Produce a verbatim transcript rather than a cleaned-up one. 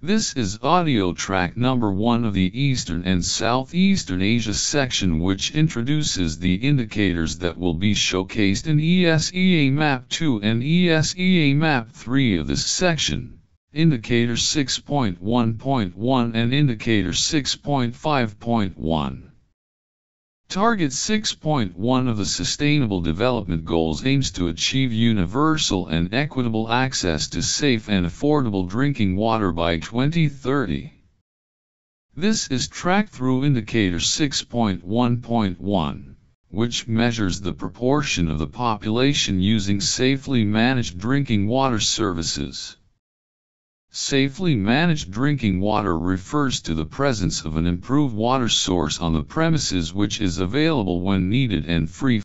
This is audio track number one of the Eastern and Southeastern Asia section, which introduces the indicators that will be showcased in E S E A Map two and E S E A Map three of this section, Indicator six point one point one and Indicator six point five point one. Target six point one of the Sustainable Development Goals aims to achieve universal and equitable access to safe and affordable drinking water by twenty thirty. This is tracked through Indicator six point one point one, which measures the proportion of the population using safely managed drinking water services. Safely managed drinking water refers to the presence of an improved water source on the premises which is available when needed and free